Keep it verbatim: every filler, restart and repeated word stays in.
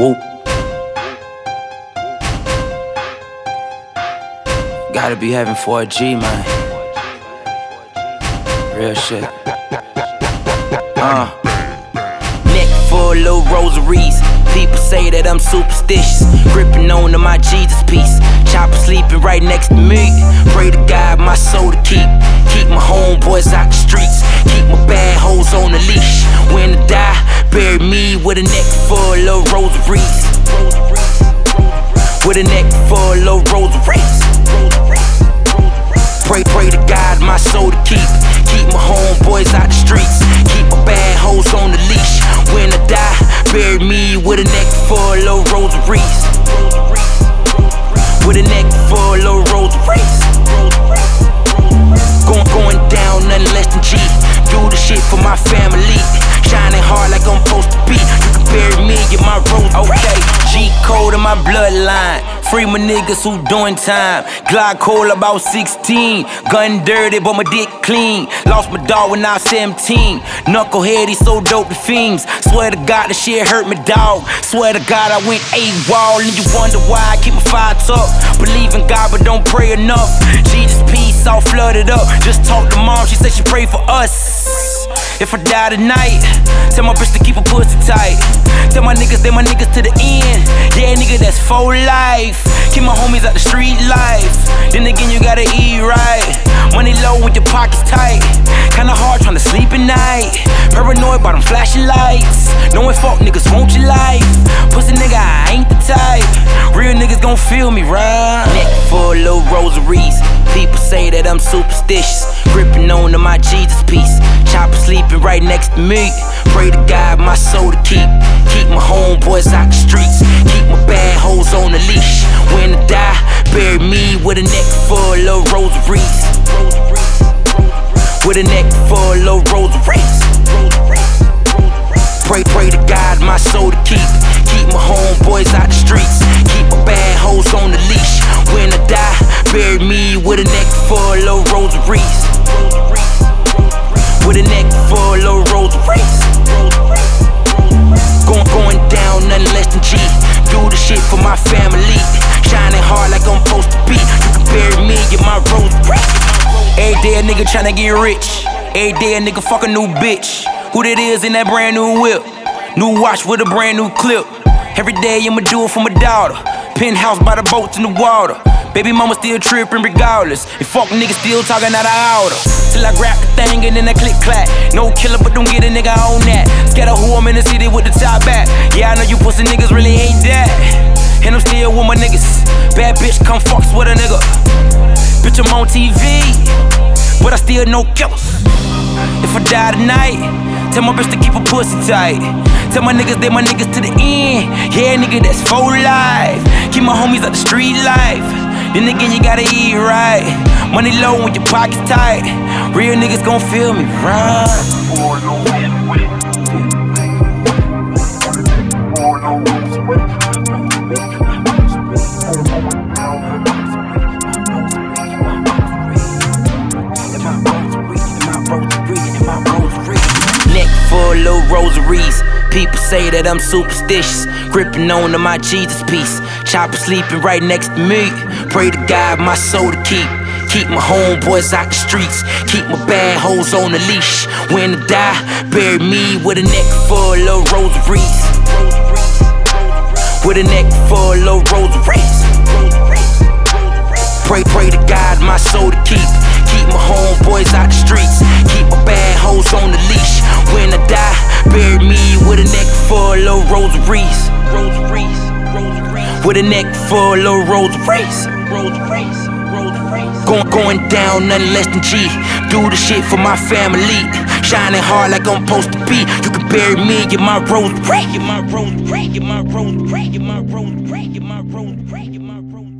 Whoop. Gotta be heaven for a G, man. Real shit. Uh. Neck full of rosaries. People say that I'm superstitious. Gripping on to my Jesus piece. Chopper sleeping right next to me. Pray to God my soul to keep. Keep my homeboys out the streets. Keep my bad hoes on the leash. When I die, bury me with a neck full of rosaries. With a neck full of rosaries. Pray, pray to God my soul to keep. Keep my homeboys out the streets. Keep my bad hoes on the leash. When I die, bury me with a neck full of rosaries. With a neck full of rosaries. Going, going down, nothing less than G. Do the shit for my family. Shining hard like I'm supposed to be. You can bury me in my rose. Okay, G code in my bloodline. Free my niggas who doing time. Glock cold about sixteen. Gun dirty, but my dick clean. Lost my dog when I was seventeen. Knucklehead, he so dope to fiends. Swear to God, the shit hurt me, dog. Swear to God, I went AWOL. And you wonder why I keep my fire tough. Believe in God, but don't pray enough. Jesus peace, all flooded up. Just talk to mom, she said she prayed for us. If I die tonight, tell my bitch to keep her pussy tight. Tell my niggas they my niggas to the end. Yeah, nigga, that's for life. Keep my homies out the street life. Then again, you gotta eat right. Money low with your pockets tight. Kinda hard trying to sleep at night. Paranoid about them flashing lights. Knowing fuck niggas want your life. Pussy nigga, I ain't the type. Real niggas gon' feel me, right? Neck full of rosaries. People say that I'm superstitious. Gripping on to my Jesus piece. Chopper sleeping right next to me. Pray to God my soul to keep. Keep my homeboys out the streets. Keep my bad hoes on the leash. When I die, bury me with a neck full of rosaries. With a neck full of rosaries. Pray, pray to God my soul to keep. Keep my homeboys out the streets. Keep my bad hoes on the leash. When I die, bury me with a neck full of rosaries. With a neck full of rosaries. Going, going down, nothing less than G. Do the shit for my family. Shining hard like I'm supposed to be. You can bury me in my rosary. Every day a nigga tryna get rich. Every day a nigga fuck a new bitch. Who that is in that brand new whip? New watch with a brand new clip. Every day I'ma do it for my daughter. Penthouse by the boats in the water. Baby mama still trippin' regardless. And fuck niggas still talking out of order. Till I grab the thing and then I click clack. No killer but don't get a nigga on that. Scared of who I'm in the city with the top back. Yeah, I know you pussy niggas really ain't that. And I'm still with my niggas. Bad bitch come fucks with a nigga. Bitch I'm on T V, but I still know killers. If I die tonight, tell my bitch to keep her pussy tight. Tell my niggas they my niggas to the end. Yeah, nigga, that's for life. Keep my homies out the street life. Then again, you gotta eat right. Money low when your pockets tight. Real niggas gon' feel me right. Neck full of rosaries. People say that I'm superstitious. Gripping on to my Jesus piece. Chopper sleeping right next to me. Pray to God my soul to keep. Keep my homeboys out the streets. Keep my bad hoes on the leash. When I die, bury me with a neck full of rosaries. With a neck full of rosaries. Pray, pray to God my soul to keep. Keep my homeboys out the streets. Keep my bad hoes on the leash. When I die, bury me with a neck full of rosaries. Rosaries, rosaries. With a neck full of rosaries. Rosaries, rosaries. Going, going down, nothing less than G. Do the shit for my family. Shining hard like I'm supposed to be. You can bury me in my rosary. In my rosary, in my rosary, in my rosary, in my rosary, in my rosary.